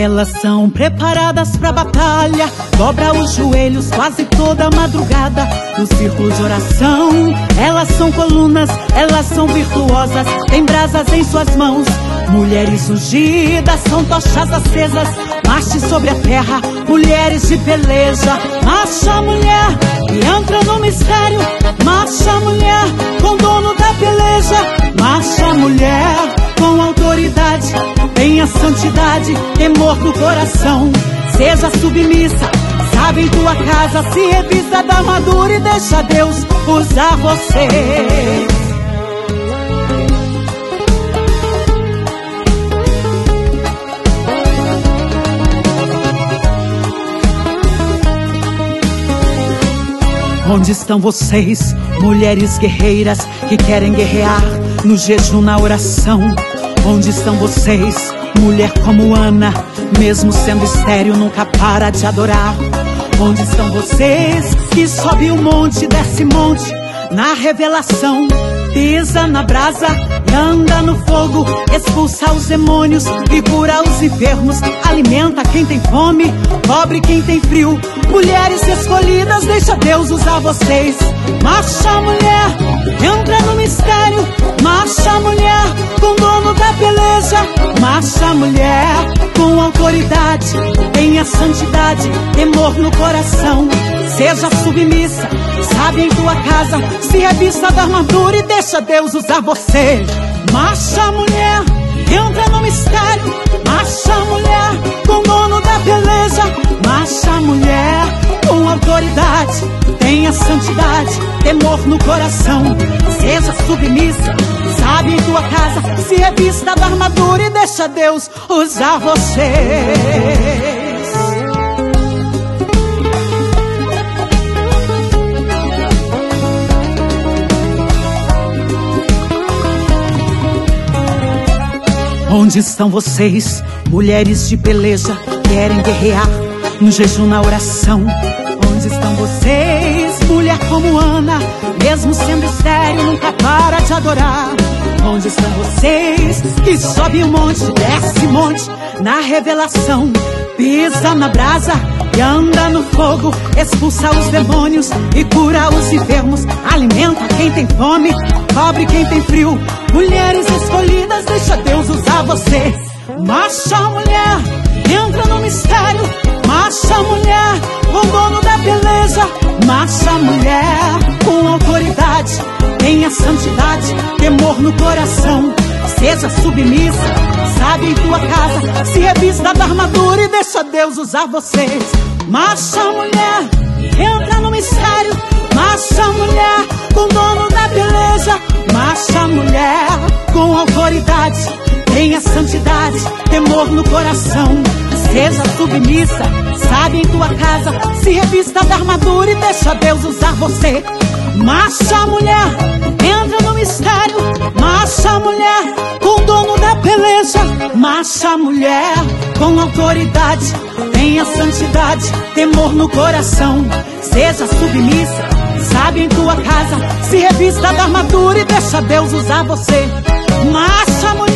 Elas são preparadas pra batalha, dobra os joelhos quase toda madrugada. No círculo de oração, elas são colunas, elas são virtuosas, têm brasas em suas mãos. Mulheres ungidas, são tochas acesas, marche sobre a terra, mulheres de peleja. Marcha a mulher e entra no mistério, marcha a mulher com o dono da peleja. Marcha a mulher com autoridade, tenha santidade, temor no coração. Seja submissa, sabe em tua casa, se revista da armadura e deixa Deus usar você. Onde estão vocês, mulheres guerreiras que querem guerrear no jejum, na oração? Onde estão vocês, mulher como Ana, mesmo sendo estéril, nunca para de adorar? Onde estão vocês que sobe o monte, desce monte na revelação? Pisa na brasa e anda no fogo, expulsa os demônios e cura os enfermos, alimenta quem tem fome, cobre quem tem frio. Mulheres escolhidas, deixa Deus usar vocês. Marcha a mulher, entra no mistério, marcha a mulher com o dono da peleja. Marcha a mulher com autoridade, tenha santidade, temor no coração. Seja submissa, sabe em tua casa, se revista da armadura e deixa Deus usar você. Marcha a mulher, entra no mistério, marcha a mulher com o dono da peleja. Marcha a mulher com autoridade, tenha santidade, temor no coração. Seja submissa, sabe em tua casa, se revista da armadura e deixa Deus usar você. Onde estão vocês, mulheres de peleja, querem guerrear no jejum, na oração? Onde estão vocês, mulher como Ana, mesmo sendo estéril, nunca para de adorar? Onde estão vocês que sobe o monte, desce monte na revelação? Pisa na brasa e anda no fogo, expulsa os demônios e cura os enfermos, alimenta quem tem fome, cobre quem tem frio. Mulheres escolhidas, deixa Deus usar você. Marcha a mulher, entra no mistério, marcha a mulher com o dono da peleja. Marcha a mulher com autoridade, tenha santidade, temor no coração. Seja submissa, sabe em tua casa, se revista da armadura e deixa Deus usar vocês. Marcha a mulher, entra no mistério, marcha a mulher com o dono da peleja. Marcha a mulher com autoridade, tenha santidade, temor no coração. Seja submissa, sabe em tua casa, se revista da armadura e deixa Deus usar você. Marcha a mulher, entra no mistério, marcha a mulher com o dono da peleja. Marcha a mulher com autoridade, tenha santidade, temor no coração. Seja submissa, sabe em tua casa, se revista da armadura e deixa Deus usar você. Marcha a mulher,